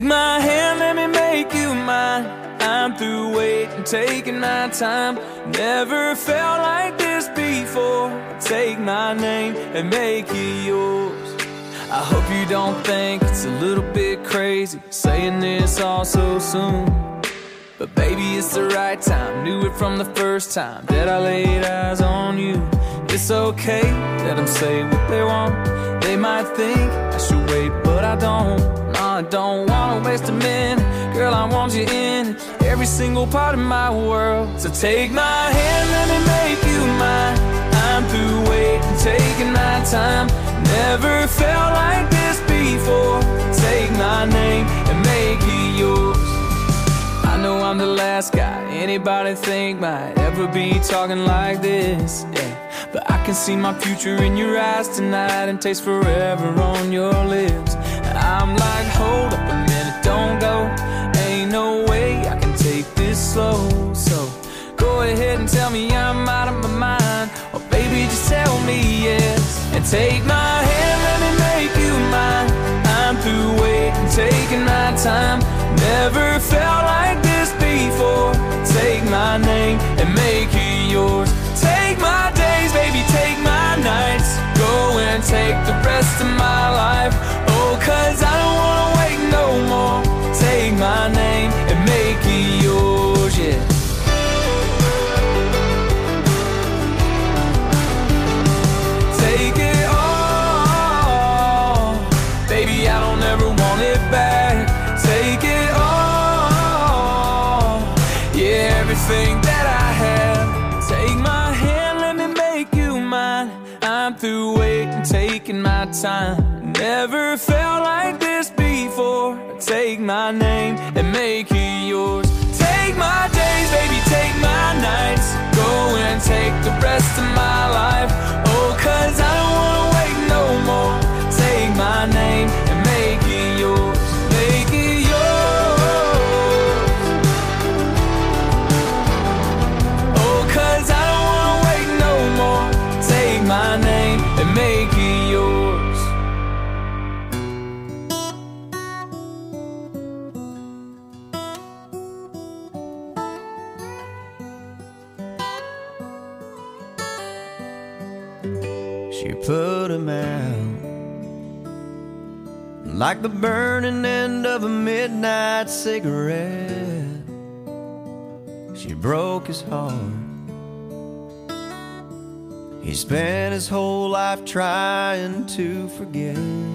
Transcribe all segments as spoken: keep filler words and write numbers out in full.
My hand, let me make you mine. I'm through waiting, taking my time. Never felt like this before. Take my name and make it yours. I hope you don't think it's a little bit crazy saying this all so soon, but baby, it's the right time. Knew it from the first time that I laid eyes on you. It's okay, let them say what they want. They might think I should wait, but I don't. No, I don't wanna waste a minute. Girl, I want you in every single part of my world. So take my hand, let me make you mine. I'm through waiting, taking my time. Never felt like this before. Take my name and make it yours. I know I'm the last guy anybody think might ever be talking like this, yeah. But I can see my future in your eyes tonight and taste forever on your lips. I'm like, hold up a minute, don't go. Ain't no way I can take this slow. So go ahead and tell me I'm out of my mind, or baby, just tell me yes. And take my hand, let me make you mine. I'm through waiting, taking my time. Never felt like this before. Take my name and make it yours. Take my days, baby, take my nights. Go and take the rest of my life. Oh, cause I don't wanna wait no more. Take my name and make it yours, yeah. Take it all, baby, I don't ever want it back. Take it all, yeah, everything that I have. Take my hand, let me make you mine. I'm through waiting, taking my time. Never felt like this before. Take my name and make it yours. Take my days, baby, take my nights. Go and take the rest of my life. Oh, cause I don't wanna wait no more. Take my name and make it yours. Make it yours. Oh, cause I don't wanna wait no more. Take my name and make it yours. She put him out like the burning end of a midnight cigarette. She broke his heart. He spent his whole life trying to forget.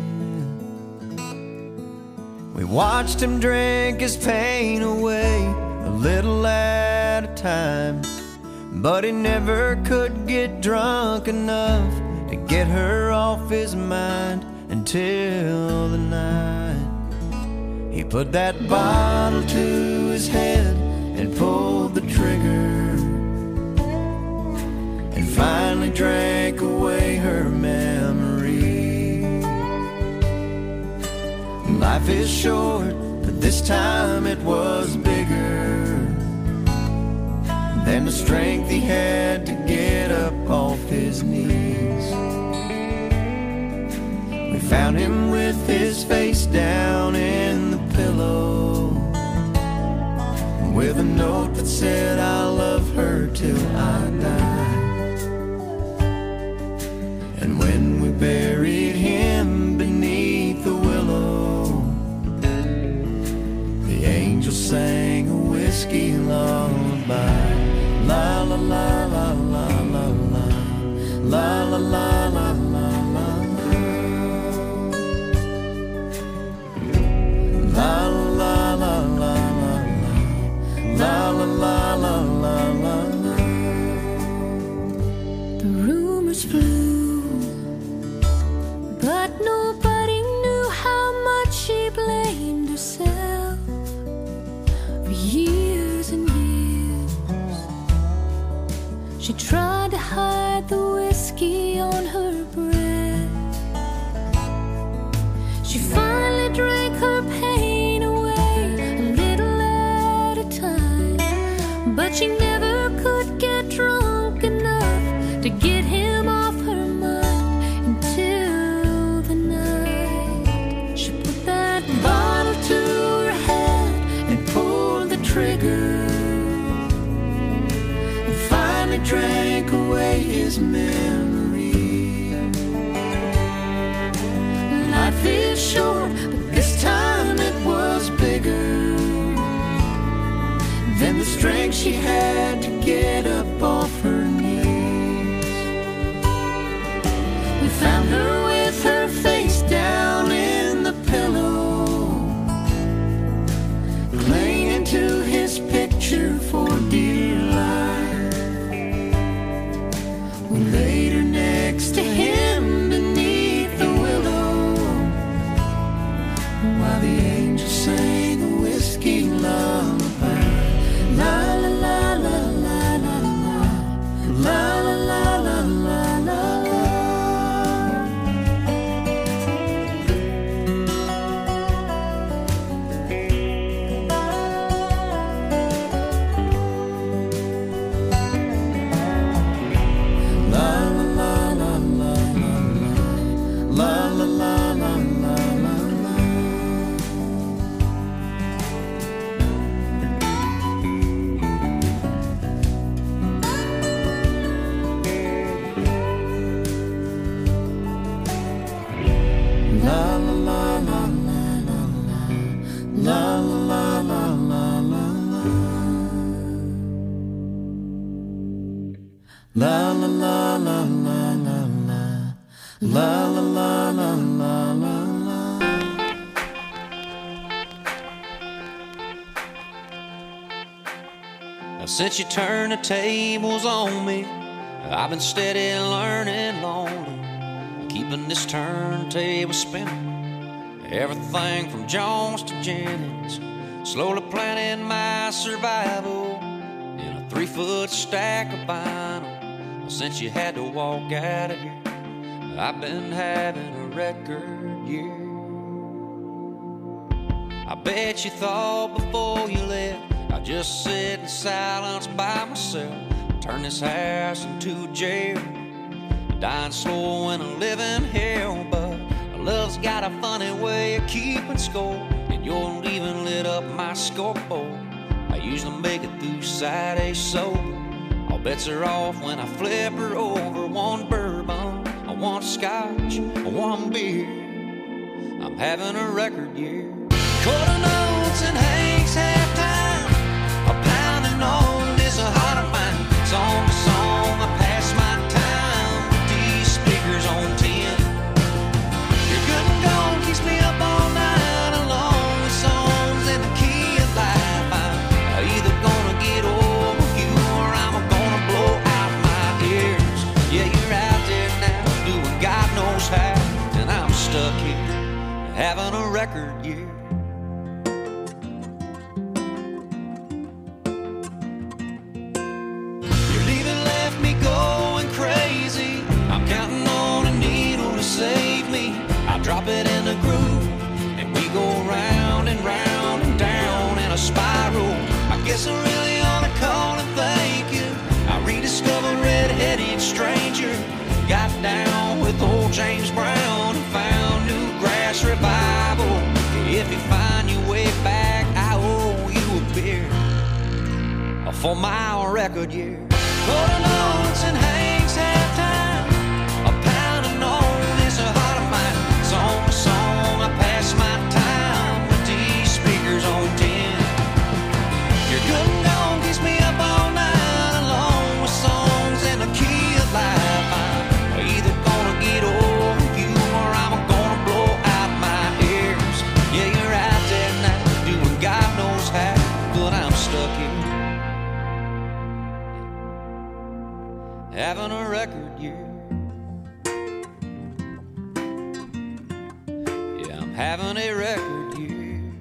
We watched him drink his pain away, a little at a time, but he never could get drunk enough to get her off his mind until the night he put that bottle to his head and pulled the trigger, and finally drank away her memory. Life is short, but this time it was bigger than the strength he had to get up off his knees. We found him with his face down in the pillow, with a note that said, I'll love her till I die. And when we buried him beneath the willow, the angels sang a whiskey lullaby. La la la la la la la, la la la la la la, la la la la la, la la la la la la. The rumors flew, but nobody knew how much she blamed herself for years and years. his memory. Life is short, but this time it was bigger than the strength she had to get up off her knees. We found her with her face down in the pillow, clinging to his picture for dear life. We laid her next to him beneath the willow, while the angels sang a whiskey lullaby. La la la la la la la, la la la la la la la. La la la la la la la, la la la la la la la. Now since you turned the tables on me, I've been steady learning lonely, keeping this turntable spinning. Everything from Jones to Jennings, slowly planning my survival in a three-foot stack of vinyl. Since you had to walk out of here, I've been having a record year. I bet you thought before you left I'd just sit in silence by myself, turn this house into a jail, dying slow in a living hell. But love's got a funny way of keeping score, and you're leaving lit up my scoreboard. I usually make it through Saturday sober. All bets are off when I flip her over. One bourbon, one scotch, one beer. I'm having a record year. Quarter notes and Hank's halftime, a pounding on this heart of mine. Song to song, I pass my time with these speakers on ten. Your good and gone keeps me up all night alone with songs in the key of life. I'm either gonna get over you or I'm gonna blow out my ears. Yeah, you're out there now doing God knows how, and I'm stuck here having a record year. Your leaving left me going crazy. I'm counting on a needle to save me. I drop it in the groove and we go round and round and down in a spiral. I guess I really ought to call and thank you. I rediscovered Red-Headed Stranger, got down with old James Brown and found Newgrass Revival. If you find your way back, I owe you a beer for my record year. Quarter notes and Hank's halftime, a pounding on this heart of mine. Song to song, I pass my time with these speakers on ten. Your good and gone keeps me up all night alone with songs in the key of life. I'm either gonna get over you or I'm gonna blow out my ears. Yeah, you're out there now doing God knows how, but I'm stuck here having a record year. Yeah, I'm having a record year.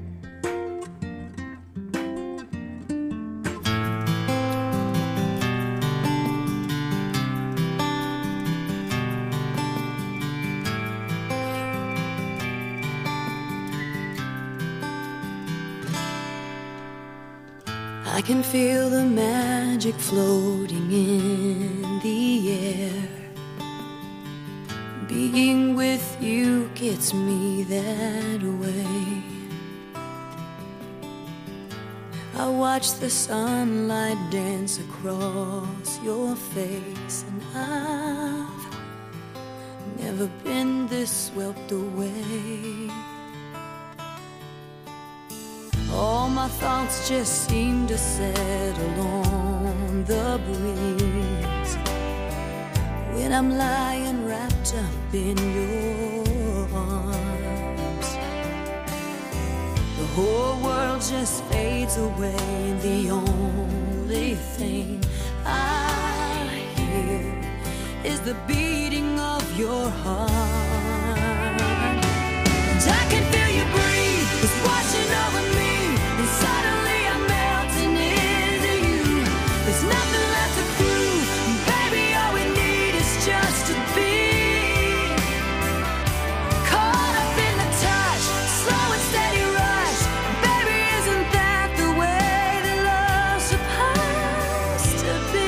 I can feel the magic floating in the air. Being with you gets me that way. I watch the sunlight dance across your face, and I've never been this swept away. All my thoughts just seem to settle on the breeze when I'm lying wrapped up in your arms. The whole world just fades away, and the only thing I hear is the beating of your heart. And I can feel you breathe, it's washing over me, and suddenly I'm melting into you. There's nothing left to prove, baby, all we need is just to be caught up in the touch, slow and steady rush. Baby, isn't that the way that love's supposed to be?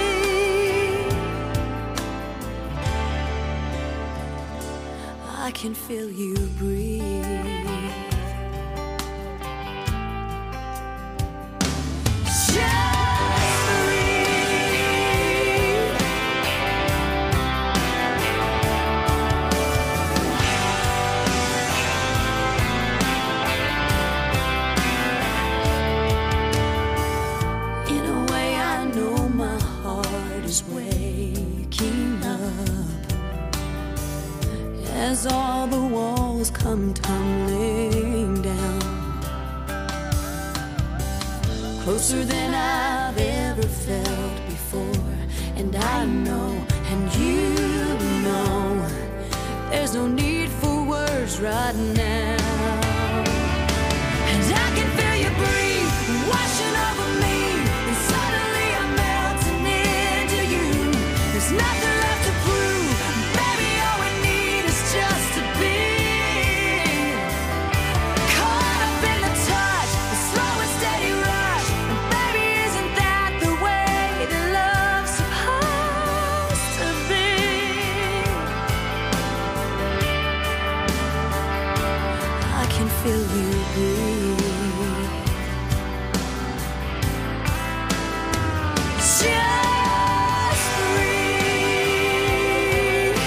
I can feel you breathe. As all the walls come tumbling down, closer than I've ever felt before. And I know, and you know, there's no need for words right now. And I can feel you breathe, washing over me, and suddenly I'm melting into you. There's nothing left to prove, baby, all we need is just to be caught up in the touch, the slow and steady rush. And baby, isn't that the way that love's supposed to be? I can feel you breathe. Just breathe.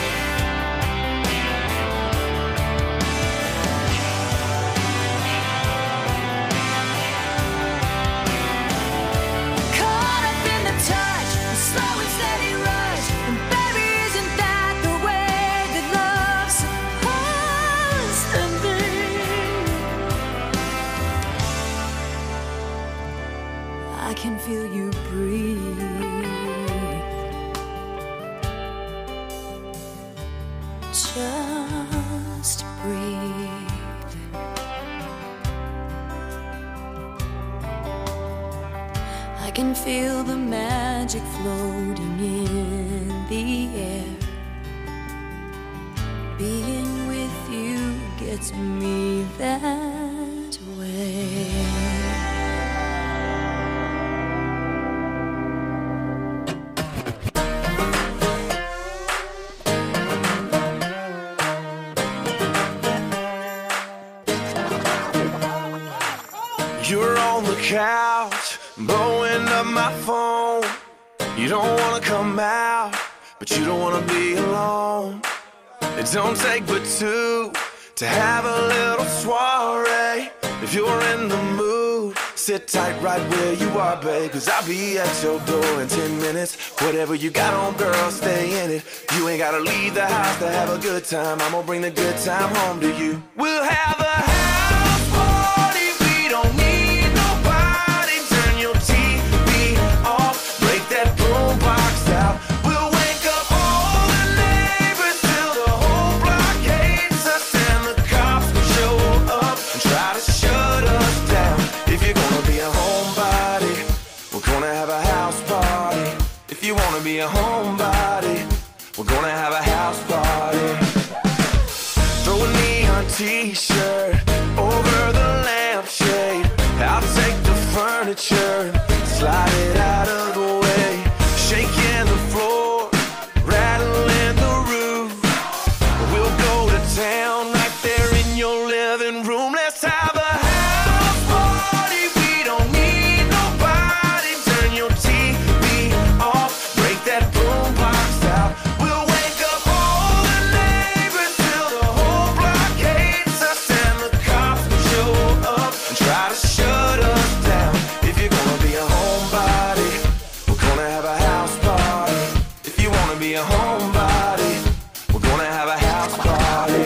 Caught up in the touch, a slow and steady rush. And baby, isn't that the way that love's supposed to be? I can feel you breathe. Just breathe. I can feel the magic floating in the air. Being with you gets me that way. You're on the couch, blowing up my phone. You don't wanna come out, but you don't wanna be alone. It don't take but two to have a little soiree. If you're in the mood, sit tight right where you are, babe, 'cause I'll be at your door in ten minutes. Whatever you got on, girl, stay in it. You ain't gotta leave the house to have a good time. I'm gonna bring the good time home to you. We'll have a house party, we don't need nobody. Turn your T V off, break that boombox out. We'll wake up all the neighbors till the whole block hates us, and the cops will show up and try to shut us down. If you're gonna be a homebody, we're gonna have a house party. If you wanna be a homebody, we're gonna have a house party. Throw a neon t-shirt over the lampshade. I'll take the furniture, slide it out of the way. Shaking the floor, rattling the roof. We'll go to town right there in your living room. Let's have a house party. We don't need and try to shut us down. If you're gonna be a homebody, we're gonna have a house party. If you wanna be a homebody, we're gonna have a house party.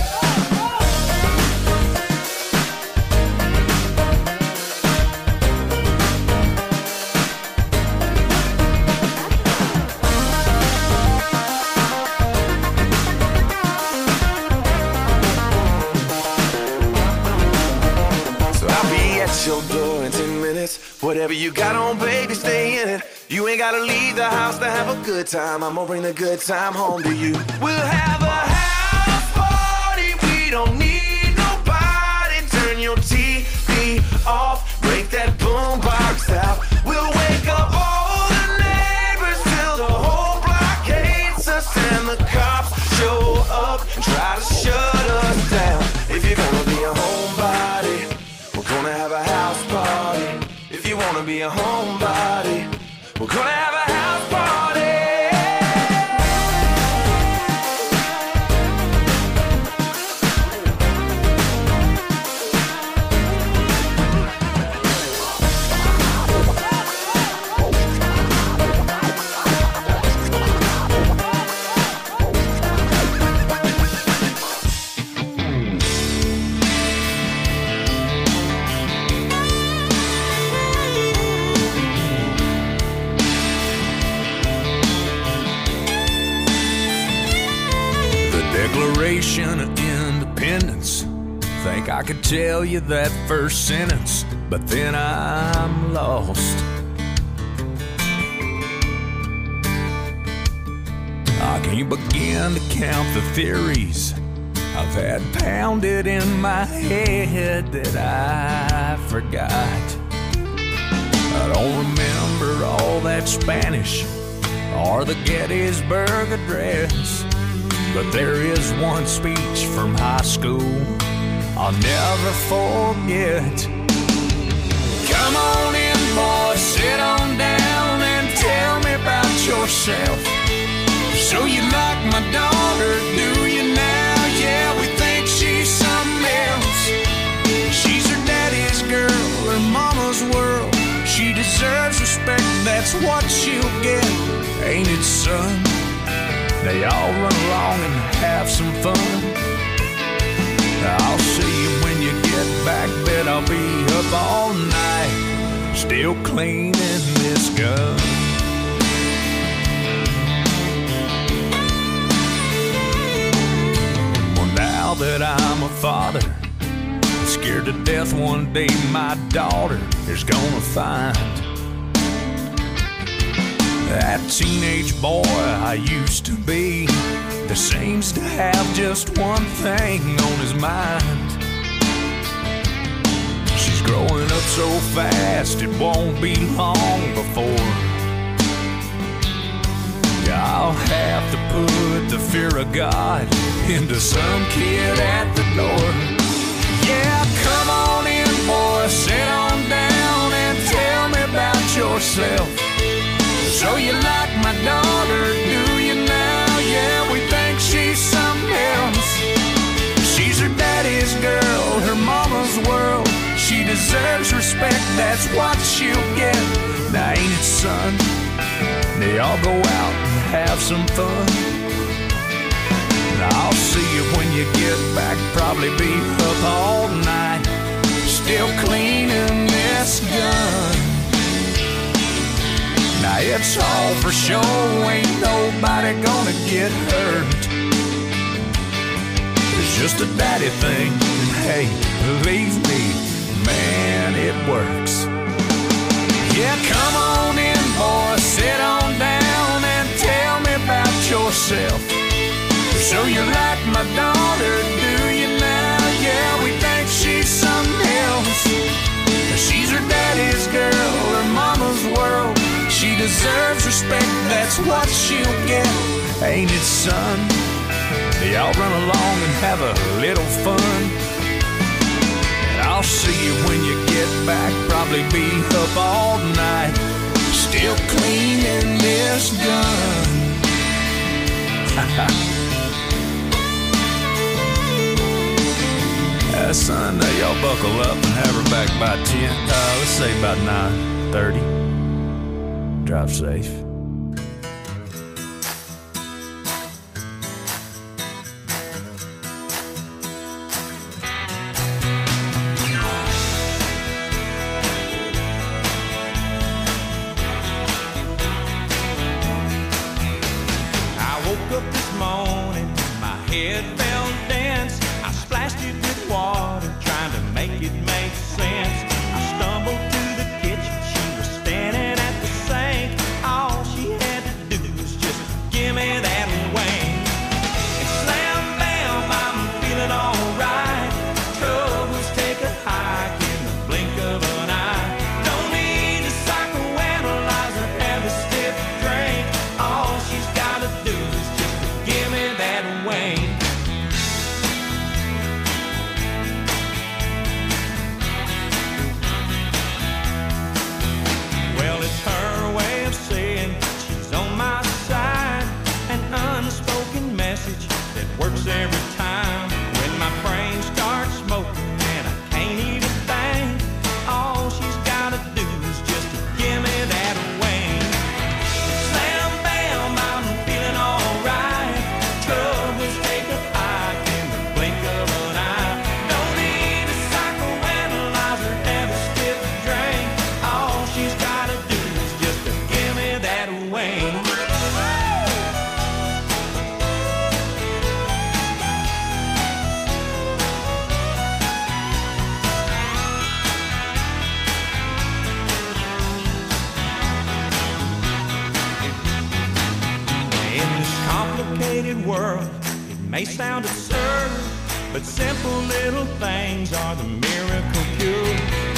Your door in ten minutes. Whatever you got on, baby, stay in it. You ain't gotta leave the house to have a good time. I'm gonna bring the good time home to you. We'll have a house party. We don't need nobody. Turn your T V off. Break that boombox out. We'll wake up all the neighbors till the whole block hates us. And the cops show up and try to shut us down. If you're gonna be a homebody, we're gonna have a house party. If you wanna be a homebody, we're gonna have a house party. Declaration of Independence. Think I could tell you that first sentence, but then I'm lost. I can't begin to count the theories I've had pounded in my head that I forgot. I don't remember all that Spanish or the Gettysburg Address, but there is one speech from high school I'll never forget. Come on in, boy, sit on down and tell me about yourself. So you like my daughter, do you now? Yeah, we think she's something else. She's her daddy's girl, her mama's world. She deserves respect, that's what she'll get, ain't it, son? They all run along and have some fun. I'll see you when you get back, bet I'll be up all night, still cleaning this gun. Well, now that I'm a father, I'm scared to death one day my daughter is gonna find that teenage boy I used to be that seems to have just one thing on his mind. She's growing up so fast it won't be long before I'll have to put the fear of God into some kid at the door. Yeah, come on in, boy, sit on down and tell me about yourself. So you like my daughter, do you now? Yeah, we think she's something else. She's her daddy's girl, her mama's world. She deserves respect, that's what she'll get. Now ain't it, son? They all go out and have some fun. Now I'll see you when you get back, probably be up all night, still cleaning this gun. Now it's all for show, ain't nobody gonna get hurt. It's just a daddy thing, and hey, believe me, man, it works. Yeah, come on in, boy, sit on down and tell me about yourself. So you like my daughter, do you now? Yeah, we think she's something else. She's her daddy's girl, her mama's world. She deserves respect, that's what she'll get, ain't it, son? They all run along and have a little fun. And I'll see you when you get back, probably be up all night, still cleaning this gun. Yeah, son, uh, y'all buckle up and have her back by ten. Uh, let's say about nine thirty. Drive safe. World, it may sound absurd, but simple little things are the miracle cure.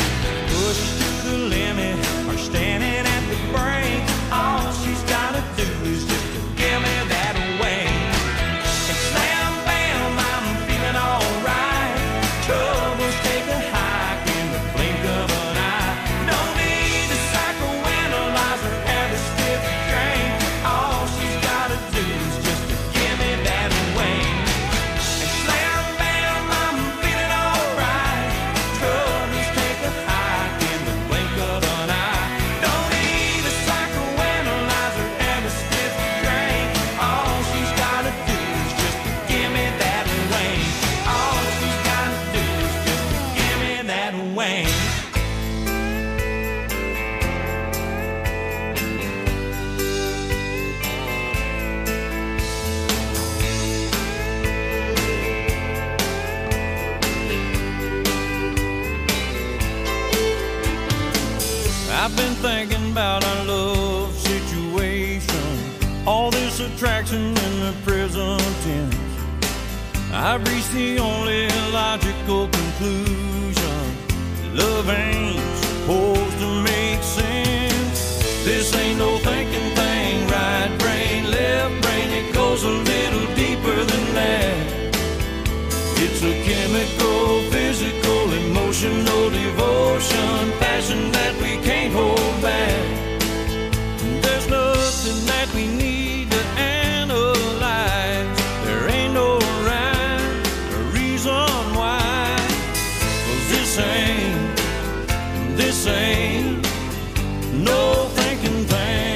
Pushed to the limit or standing at the brink, all she's gotta do is just to give me that wing. And slam bam, I'm feeling alright. Troubles take a hike in the blink of an eye. No need to psychoanalyze or have a stiff drink. All she's gotta do is just to give me that wing. And slam bam, I'm feeling alright. Troubles take a hike in the blink of an eye. No need to psychoanalyze or have a stiff drink. All she's gotta do is just to give me that wing. All she's gotta do is just to give me that wing. I've been thinking about our love situation, all this attraction in the present tense. I've reached the only logical conclusion: love ain't supposed to make sense. This ain't no thinking thing, right brain, left brain, it goes a little deeper than that. It's a chemical, physical, emotional devotion, passion that we can't hold back. There's nothing that we need to analyze. There ain't no rhyme or reason why. 'Cause this ain't, this ain't no thinking thing.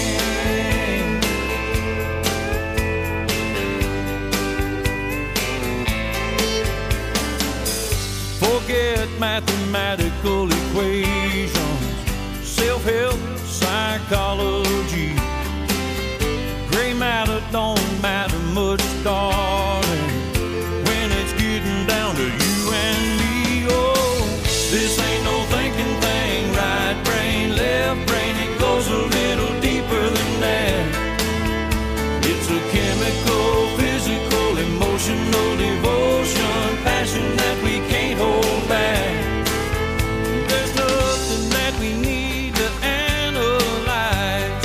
Forget mathematical equations, self-help, psychology. Gray matter don't matter much, darling, when it's getting down to you and me. Oh, this ain't no thinking thing, right brain, left brain, it goes a little deeper than that. It's a chemical, physical, emotional devotion, passion that we can't hold back. There's nothing that we need to analyze.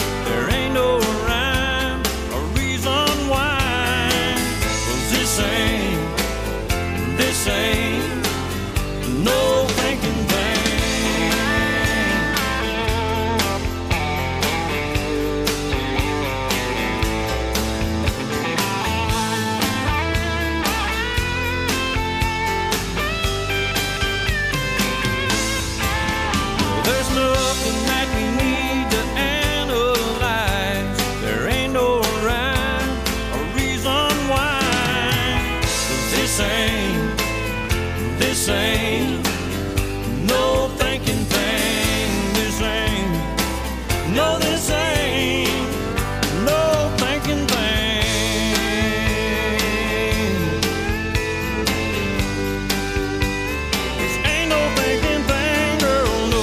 There's nothing that we need to analyze. There ain't no rhyme or reason why. 'Cause this ain't, this ain't no thinking thing. This ain't, no, this ain't no thinking thing. This ain't no thinking thing, girl, no.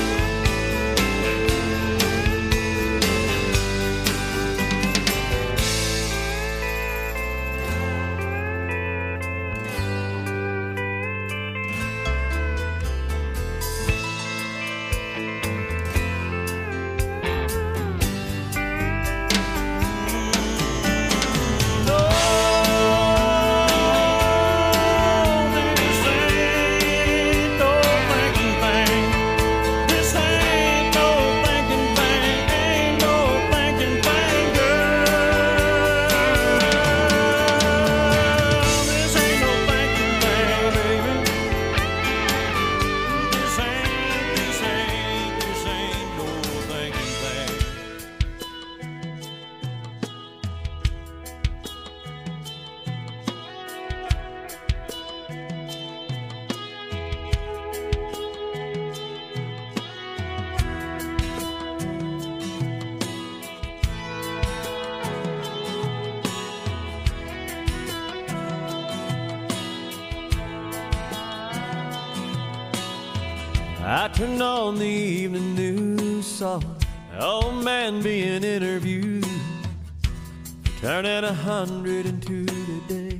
I turned on the evening news, saw an old man being interviewed, turning a hundred and two today.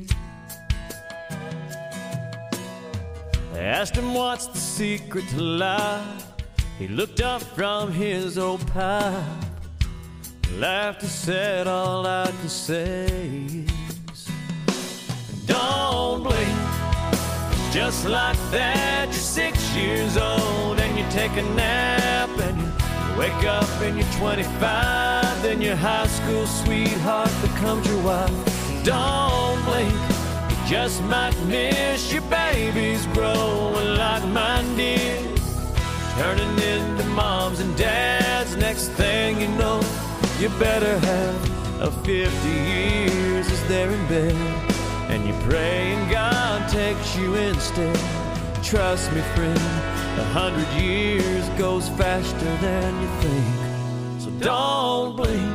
They asked him what's the secret to life. He looked up from his old pipe, laughed and said, all I can say is, don't blink. Just like that, you're six years old and you take a nap and you wake up and you're twenty-five. Then your high school sweetheart becomes your wife. Don't blink, you just might miss your babies growing like mine did, turning into moms and dads. Next thing you know, you better have a fifty years as they're in bed, and you pray and God takes you instead. Trust me, friend, a hundred years goes faster than you think. So don't blink.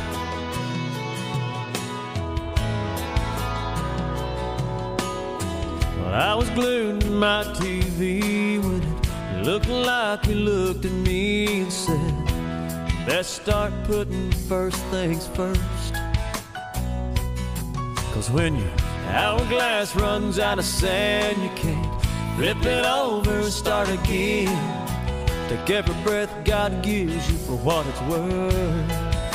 Well, I was glued to my T V when it looked like he looked at me and said, best start putting first things first. 'Cause when you hourglass runs out of sand, you can't rip it over and start again. Take every breath God gives you for what it's worth.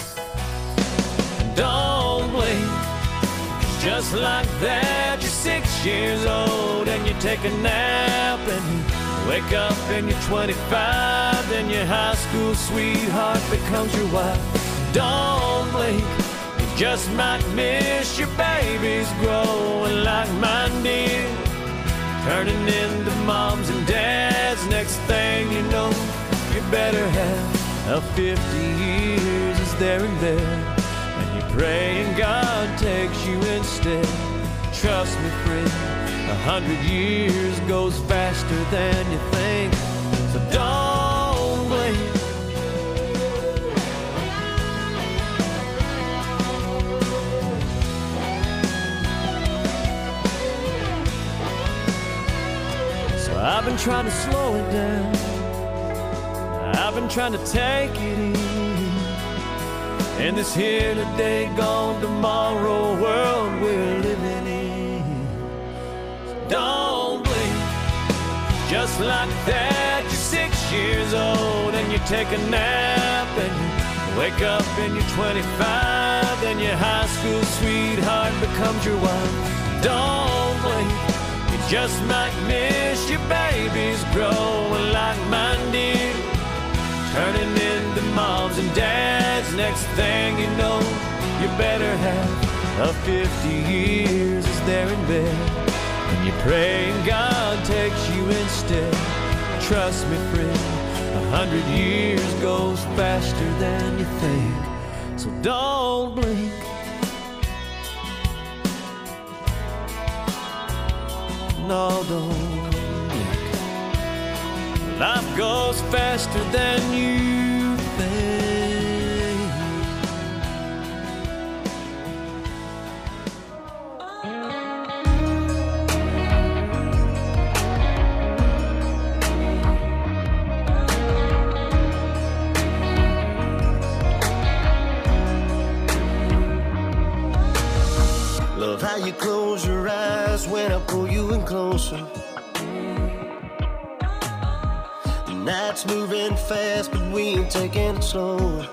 Don't blink. Just like that, you're six years old and you take a nap and you wake up and you're twenty-five. Then your high school sweetheart becomes your wife. Don't blink. Just might miss your babies growing like mine did, turning into moms and dads. Next thing you know, you better have a fifty years as they're in bed, and you pray and God takes you instead. Trust me, friend, a hundred years goes faster than you think. So don't blink. I've been trying to slow it down, I've been trying to take it easy, in this here today, gone tomorrow world we're living in. So don't blink. Just like that, you're six years old and you take a nap and you wake up and you're twenty-five. Then your high school sweetheart becomes your wife. Don't blink. Just might miss your babies growing like mine did, turning into moms and dads. Next thing you know, you better have a fifty years as they're in bed, and you pray and God takes you instead. Trust me, friend, A hundred years goes faster than you think, so don't blink. No, don't blink. Life goes faster than you think. Love how you close your eyes when I pull you in closer. The night's moving fast, but we ain't taking it slower.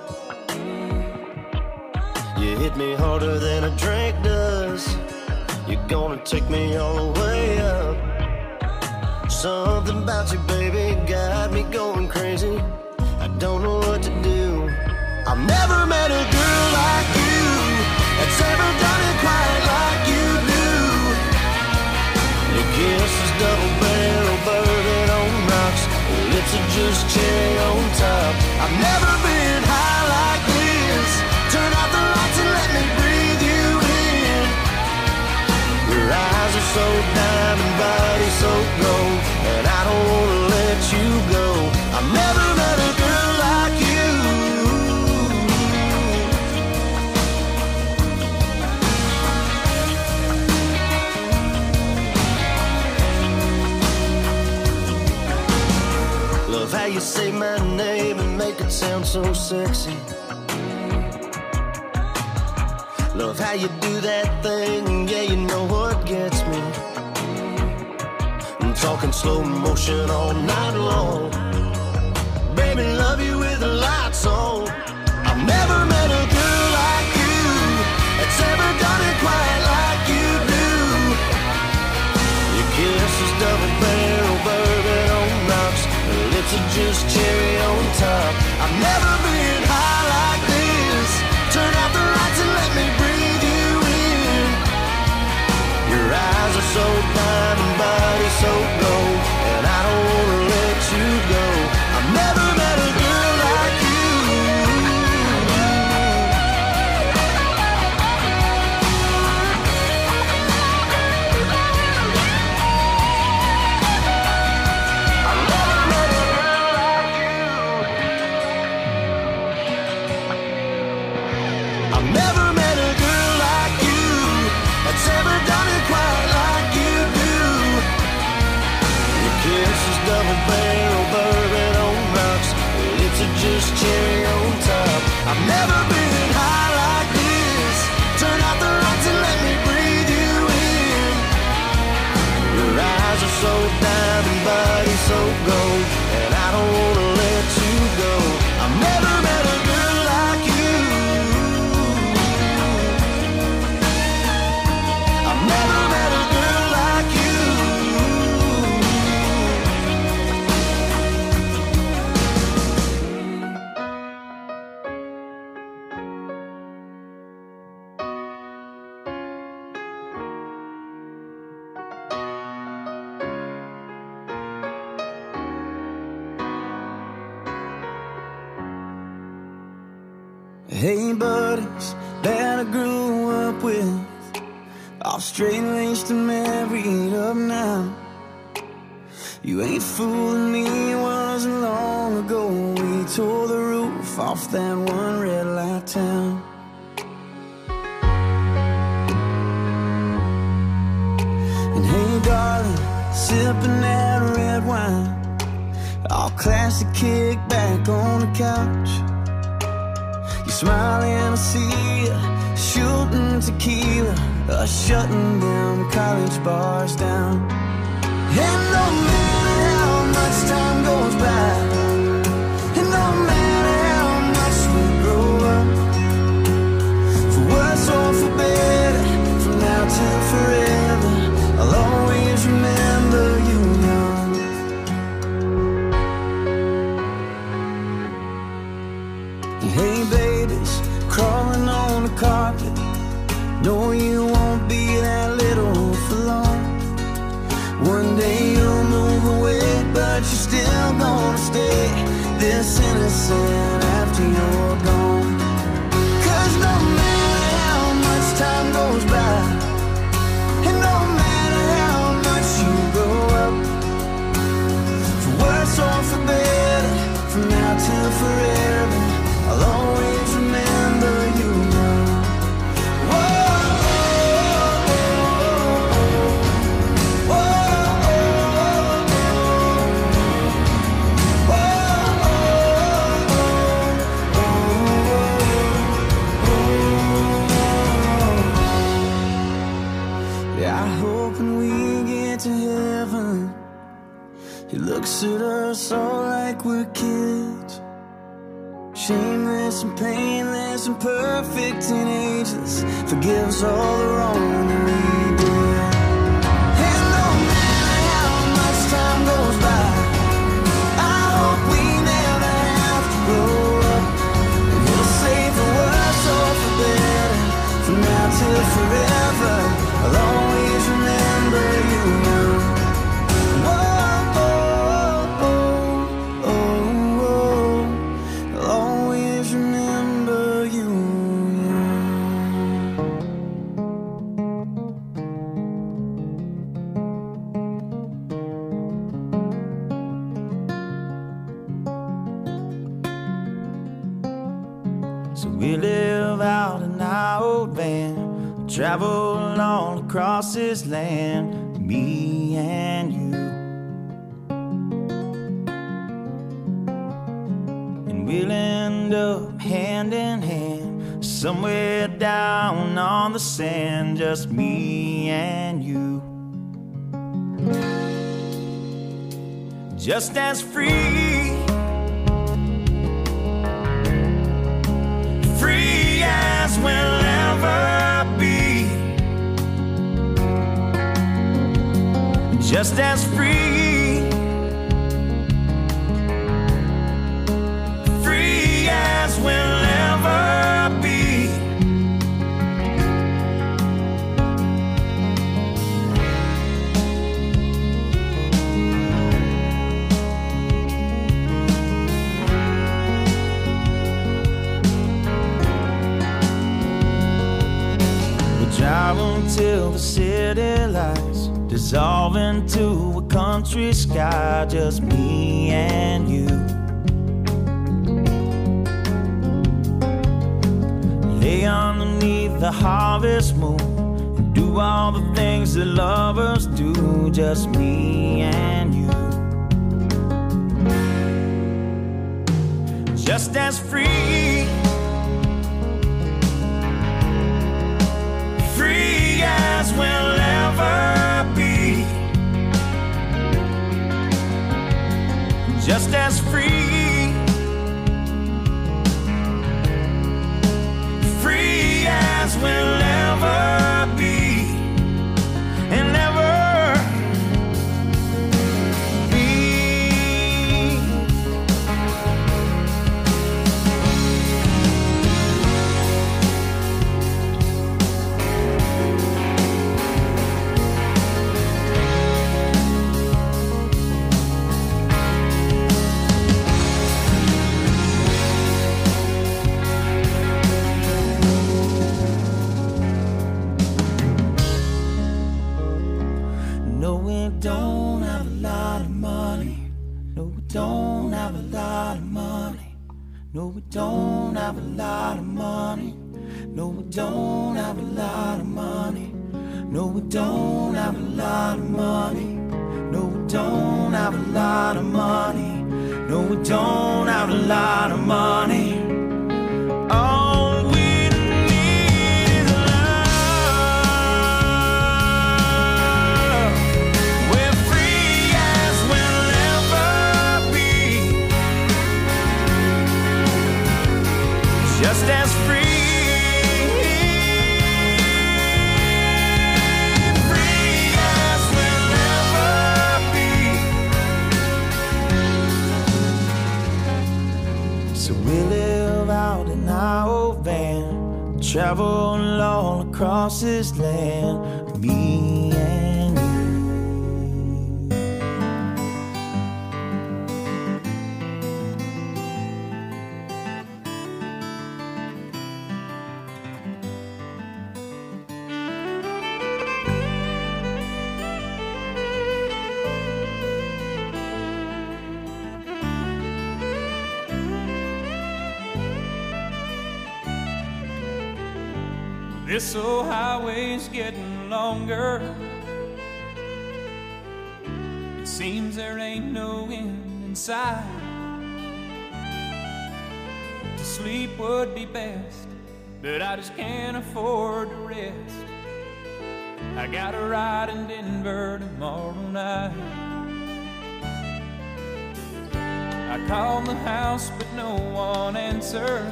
You hit me harder than a drink does. You're gonna take me all the way up. Something about you, baby, got me going crazy. I don't know what to do. I've never met a girl like you that's ever done it quite like you do. Your kiss is double barrel bourbon on rocks. Your lips are just cherry on top. I've never been high like this. Turn out the lights and let me breathe you in. Your eyes are so diamond, body so gold, and I don't wanna let you go. I've never met a girl like you. Love how you say my name and make it sound so sexy. Love how you do that thing, yeah, you know what gets me. I'm talking slow motion all night long. Baby, love you with the lights on. I've never met a girl like you that's ever done it quite like you do. Your kiss is double barrel bourbon on rocks. Your lips are just cherry on top. I've never been high like this. Turn out the lights and let me breathe you in. Your eyes are so diamond, body so gold, and I don't wanna let you go. I've never met a girl like you. I've never met a girl like you. I've never met a girl like you that's ever done it quite like you do. Your kiss is double barrel bourbon on rocks. Your lips are just cherry on top. I've never been high like this. Turn out the lights and let me breathe you in. Your eyes are so diamond, body so gold, and I don't wanna let you go. I've never met a girl like you. I've never met a girl like you. Hey buddies that I grew up with, all straight-laced and married up now. You ain't fooling me, it wasn't long ago we tore the roof off that one red light town. And hey darling, sipping that red wine, all classic kick back on the couch. You smiling, I see you shooting tequila, uh, shutting them college bars down. And no matter how much time goes by, and no matter how much we grow up, for worse or for better, from now till forever, I'll always remember you young. Hey babies, crawling on the carpet, know you won't be that little for long. One day you'll move away, but you're still gonna stay. this innocent after you're gone. Cause no matter how much time goes by, and no matter how much you grow up, for worse or for better, from now till forever, I'll always remember you now. He looks at us all like we're kids, shameless and painless and perfect and ageless, forgives all the wrong that we did. And no matter how much time goes by, I hope we never have to grow up. And he'll say for worse or for better, from now till forever, I'll always remember you now. Travel all across this land, me and you. And we'll end up hand in hand, somewhere down on the sand, just me and you. Just as free, free as we'll ever be. Just as free, free as we'll ever be. We'll drive until the city lights dissolve into a country sky, just me and you. Lay underneath the harvest moon and do all the things that lovers do, just me and you. Just as free, free as we'll ever be. Just as free, free as we'll ever be, and ever be. Don't have a lot of money. No, we don't have a lot of money. No, we don't have a lot of money. No, we don't have a lot of money. No, we don't have a lot of money. No, we don't have a lot of money. No, we don't have a lot of money. All we need is love. We're free as we'll ever be. Just as free. Travel all across this land, me and you. This old highway's getting longer. It seems there ain't no end in sight. To sleep would be best, but I just can't afford to rest. I got a ride in Denver tomorrow night. I called the house, but no one answered.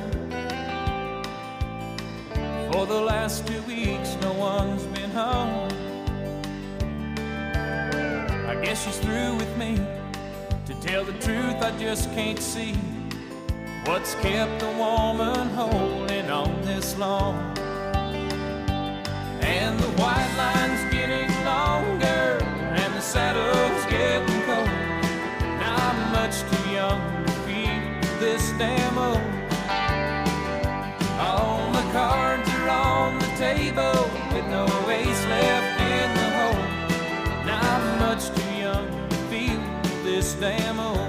For the last two weeks, no one's been home. I guess she's through with me. To tell the truth, I just can't see what's kept the woman holding on this long. And the white line's getting longer, and the saddle's getting cold. Now I'm much too young to feel this damn old. All my cards are on the table with no ace left in the hole. Now I'm much too young to feel this damn old.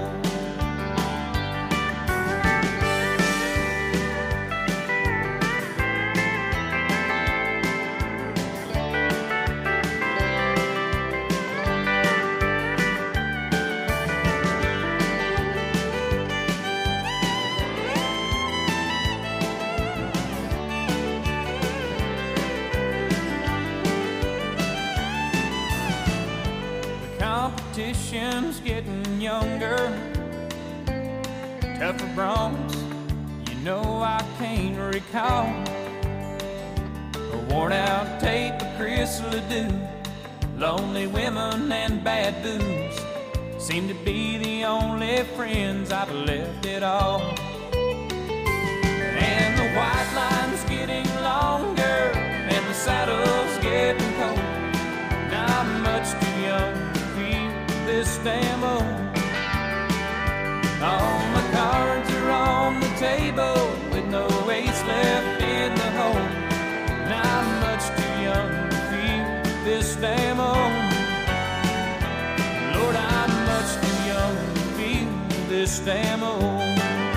Competition's getting younger, tougher broncs, you know I can't recall. A worn out tape of Chris Ledoux, lonely women and bad booze seem to be the only friends I've left at all. And the white line's getting longer, and the saddle's getting cold. Now I'm much too young this damn old. All my cards are on the table with no ace left in the hole. Now I'm much too young to feel this damn old. Lord, I'm much too young to feel this damn old.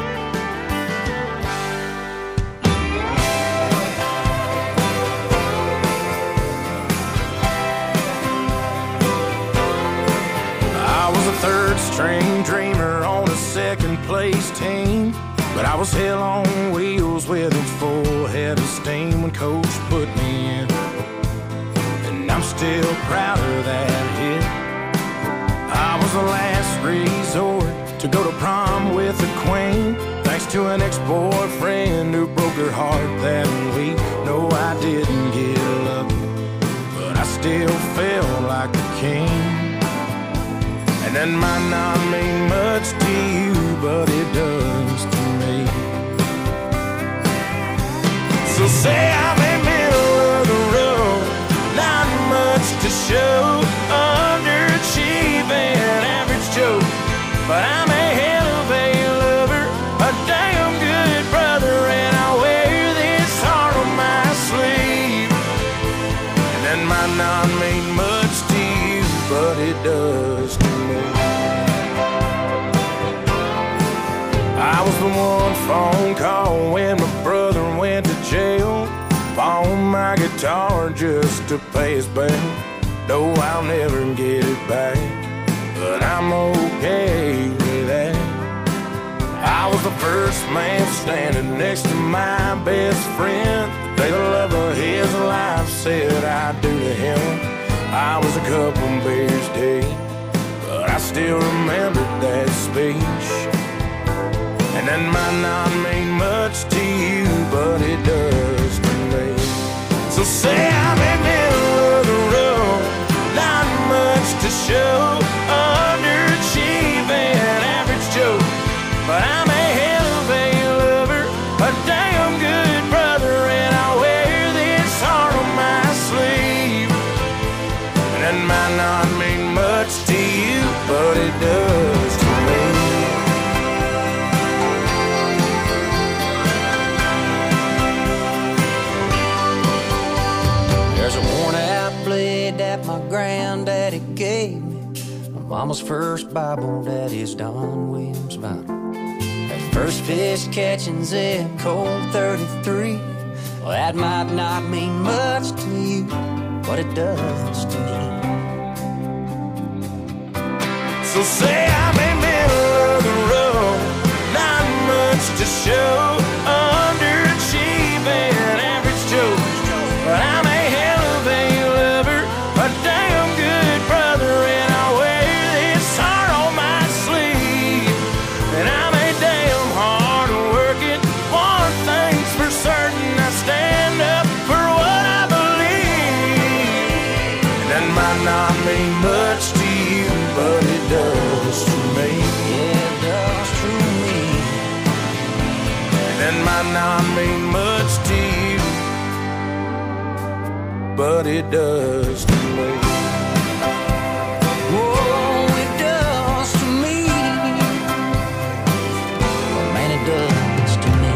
Third string dreamer on a second place team, but I was hell on wheels with a full head of steam when coach put me in, and I'm still proud of that hit. I was the last resort to go to prom with the queen, thanks to an ex-boyfriend who broke her heart that week. No, I didn't get lucky, but I still felt like a king. And that might not mean much to you, but it does to me. So say I'm in the middle of the road, not much to show, underachieving, average Joe, but I'm a hell of a lover, a damn good brother, and I wear this heart on my sleeve. And that might not mean much to you, but it does to me. I was the one phone call when my brother went to jail, pawned my guitar just to pay his bail. No, I'll never get it back, but I'm okay with that. I was the first man standing next to my best friend. The day the love of his life said I do to him. I was a couple beers deep, but I still remember that speech. And that might not mean much to you, but it does to me. So say I'm in the middle of the road, not much to show, underachieving, average Joe, but I'm a hell of a lover, a damn good brother, and I wear this heart on my sleeve. And that might not mean much to you, but it does to me. That my granddaddy gave me, my mama's first Bible, daddy's Don Williams Bible. That first fish catching Zip Code thirty-three, Well, that might not mean much to you, but it does to me. So say I'm in middle of the road, not much to show, underachieving, average Joe, but I'm a hell of a lover, a damn good brother, and I wear this heart on my sleeve. And I'm a damn hard working, one thing's for certain, I stand up for what I believe. And that might not mean much to you, but it does to me. Yeah, it does to me. That might not mean much to you, but it does to me. Oh, it does to me. Oh, man, it does to me.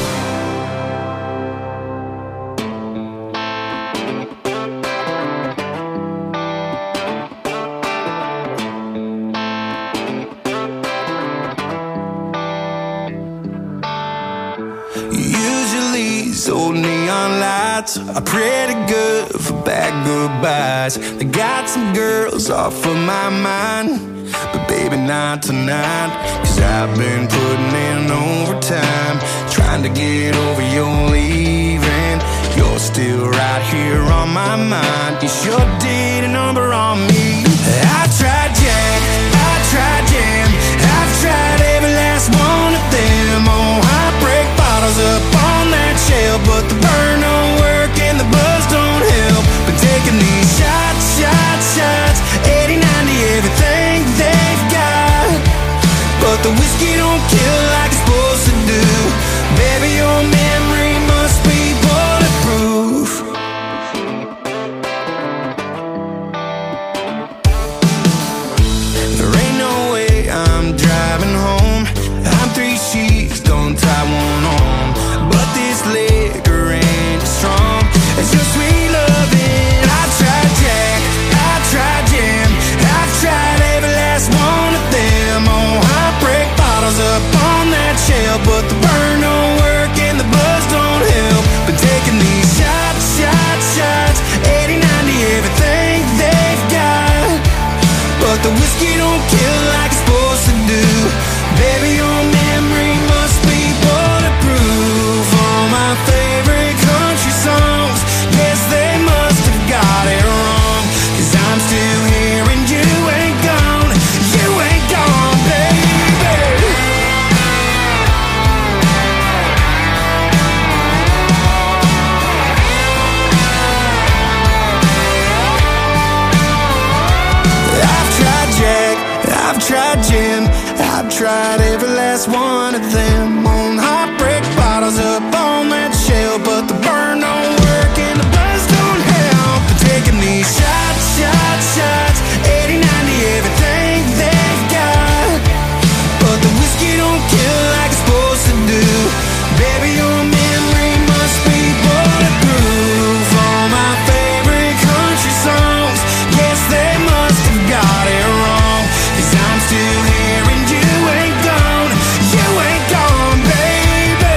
Usually these old neon lights are pretty good for bad goodbyes. I got some girls off of my mind, but baby not tonight. Cause I've been putting in overtime, trying to get over your leaving. You're still right here on my mind. You sure did a number on me. I tried Jack, I tried Jam, I've tried every last one of them. Oh, I break bottles up on that shelf, but the burn don't work and the buzz don't help. Been taking these shots, shots, shots, eighty, ninety, everything they've got, but the whiskey don't kill like it's supposed to do. Baby, your memory must be bulletproof. There ain't no way I'm driving home. I'm three sheets, don't tie one on, but this liquor ain't strong. It's your sweet loving. I tried Jack, I tried Jam, I've tried every last one of them. Oh, I break bottles up on that shelf, but the burn don't work and the buzz don't help. Been taking these shots, shots, shots, eighty, ninety, everything they've got, but the whiskey don't kill like it's supposed to do. Baby, your memory must be bulletproof. All my favorite country songs, yes, they must have got it wrong. Cause I'm still here and you ain't gone, you ain't gone, baby. I've tried Jack, I've tried Jim, I've tried every last one of them. On hot break bottles up on that shelf, but the burn don't work and the buzz don't help. They're taking these shots, shots, shots, eighty, ninety, everything they've got, but the whiskey don't kill like it's supposed to do. Baby, your memory must be bulletproof. All my favorite country songs, yes, they must have got it wrong. Cause I'm still here and you ain't gone, you ain't gone, baby.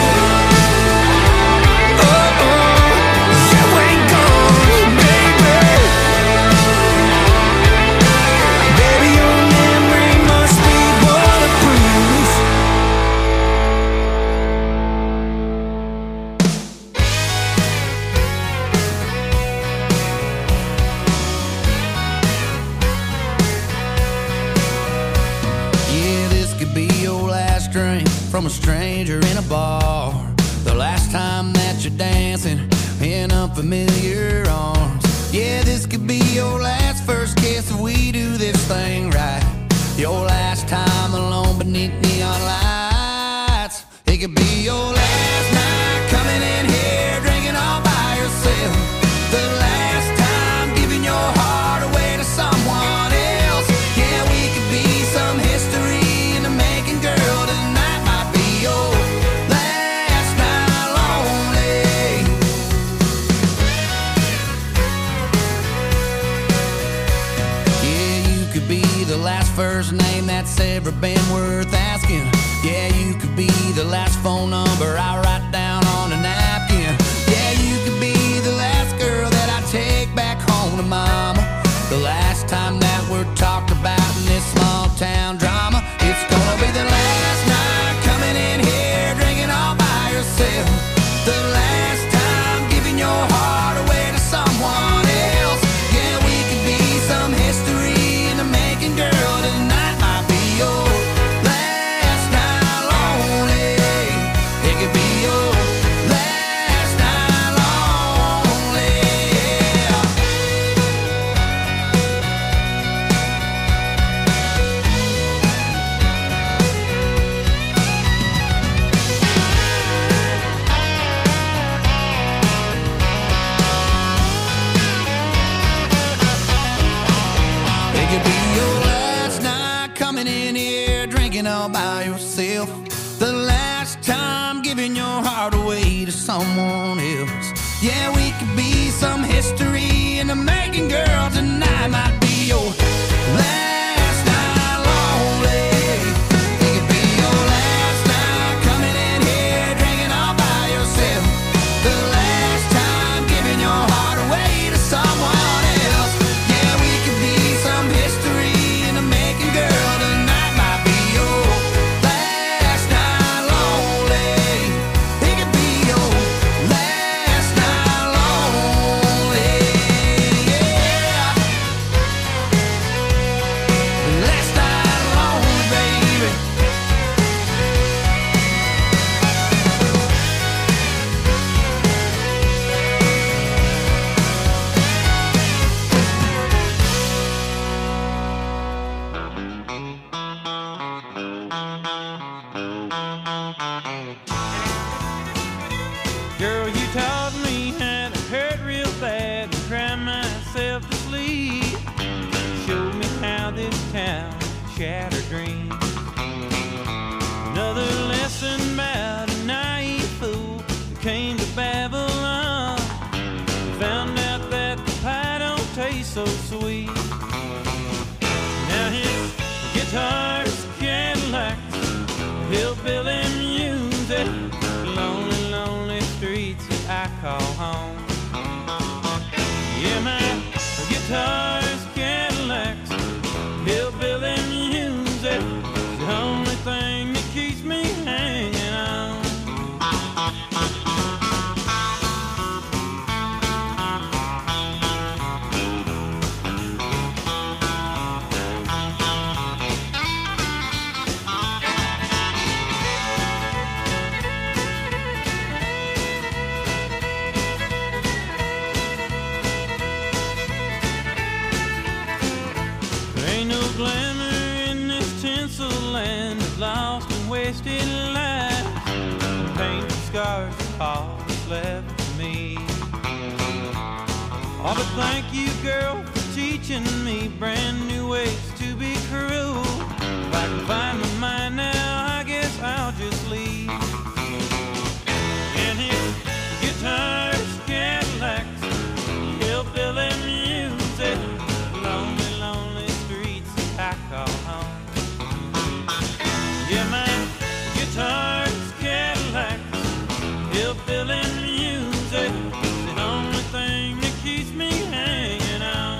Oh, oh, you ain't gone, baby. Baby, your memory must be bulletproof. Yeah, this could be your last drink from a stranger in a bar. The last time that you're dancing in unfamiliar arms. Yeah, this could be your last first kiss if we do this thing right. Your last time alone beneath neon lights. It could be your last night coming in here drinking all by yourself. The last time giving your heart away to someone else. Yeah, we could be some history in the making, girl. Tonight might be your last night lonely. Yeah, you could be the last first name that's ever been worth asking. Yeah, you could be the last phone number I write down on a napkin. The last time giving your heart away to someone else. Yeah, we could be some history in the making, girl. Tonight might be your last night lonely. It could be your last night coming in here drinking all by yourself. The last time giving your heart away to someone else. Yeah, we could be some history in the making, girl. Tonight might be your last night lonely. It could be your last night lonely. Yeah, last night lonely, baby. Girl, you taught me how to hurt real bad and cry myself to sleep. Showed me how this town shattered dreams. Another lesson about a naive fool that came to Babylon. Found out that the pie don't taste so sweet. Now his guitar's Cadillacs, hillbilly music, lonely, lonely streets that I call home. Yeah, my guitar's Cadillacs, hillbilly music, the only thing that keeps me hanging on. There ain't no glamour in this tinsel land of lost and wasted lives. Painted scars are all that's left for me. Oh, but thank you, girl, for teaching me brand new ways to be cruel. If I can find my mind now, I guess I'll just leave. And his guitar's Cadillacs, hillbilly music, lonely, lonely streets that I call home. Yeah, my guitar's Cadillacs, hillbilly music, the only thing that keeps me hanging on.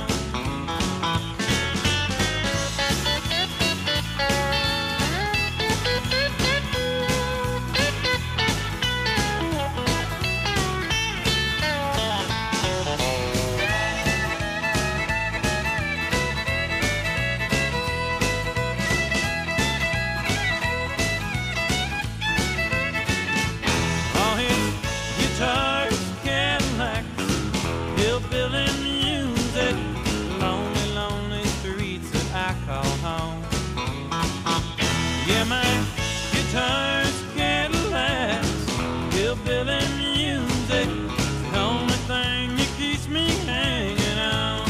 All his guitars, Cadillacs, hillbilly music, lonely, lonely streets that I call home. Yeah, my guitar's Cadillacs, hillbilly music, the only thing that keeps me hanging on.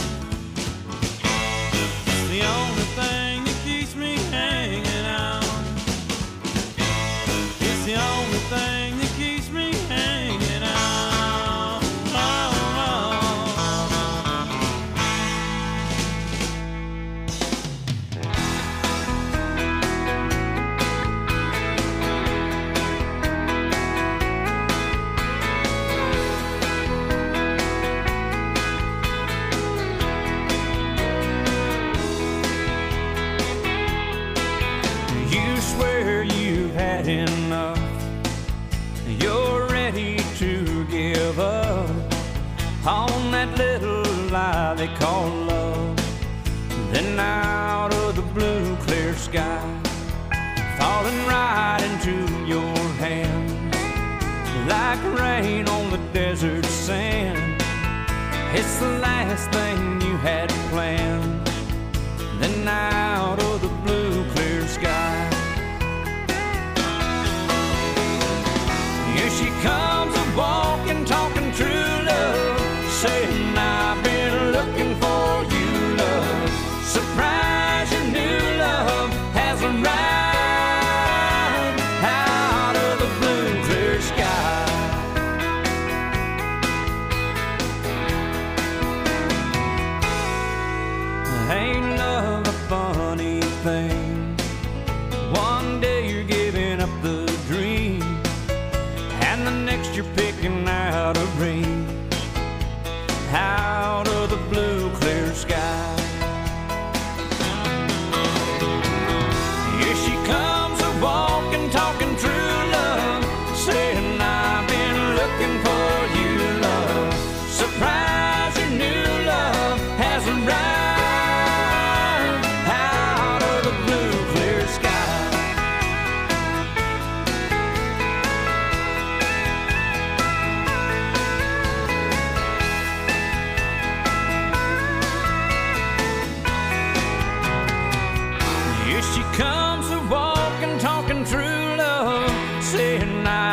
It's the only thing that keeps me hanging on. It's the only thing that keeps me hanging on. Oh, you swear you've had enough. You're ready to give up on that little lie they call love. Then out of the blue clear sky, falling right into your hands, like rain on the desert sand. It's the last thing you had planned. Then out of the blue clear sky, here she comes a-walking, talking true love, saying I've been looking for you, love. Surprise, your new love has arrived. How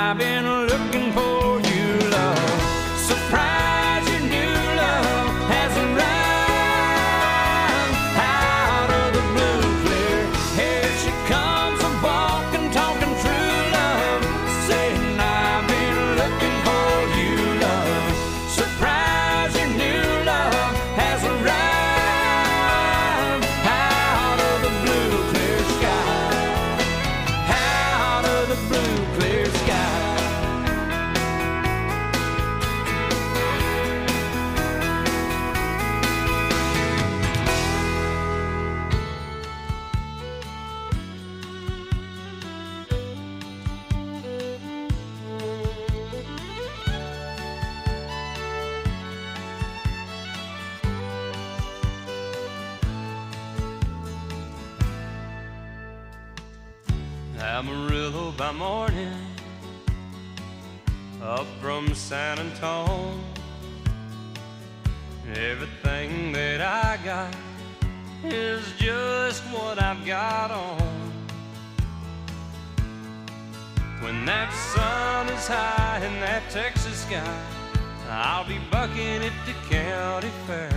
I've been looking for you, love. Surprise, your new love has arrived. Out of the blue clear, here she comes, a walking, talking true love, saying I've been looking for you, love. Surprise, your new love has arrived. Out of the blue clear sky, out of the blue clear sky. Amarillo by morning, up from San Antone. Everything that I got is just what I've got on. When that sun is high in that Texas sky, I'll be bucking at the county fair.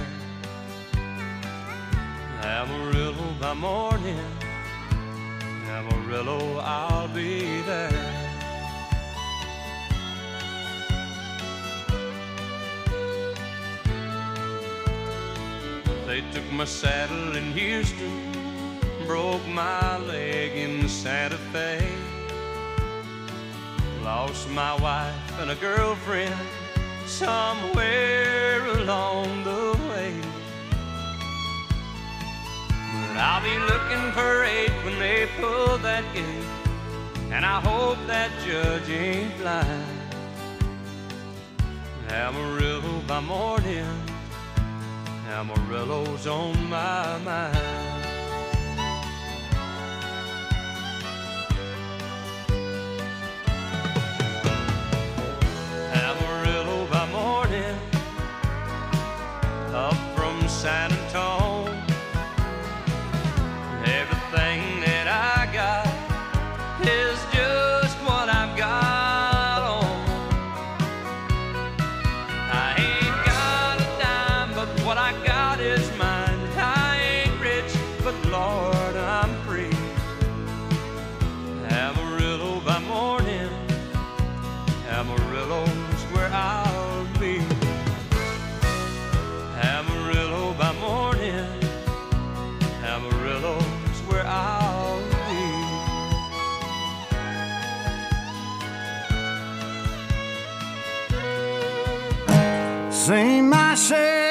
Amarillo by morning, Amarillo, I'll be there. They took my saddle in Houston, broke my leg in Santa Fe, lost my wife and a girlfriend somewhere along the way. I'll be looking for eight when they pull that gate, and I hope that judge ain't blind. Amarillo by morning, Amarillo's on my mind. Amarillo by morning, up from San Antone. Everything that I got is just what I've got on. I ain't got a dime, but what I got is mine. I ain't rich, but Lord, I'm free. Amarillo by morning, Amarillo's where I'll be. Amarillo by morning, Amarillo where I'll be. Sing my share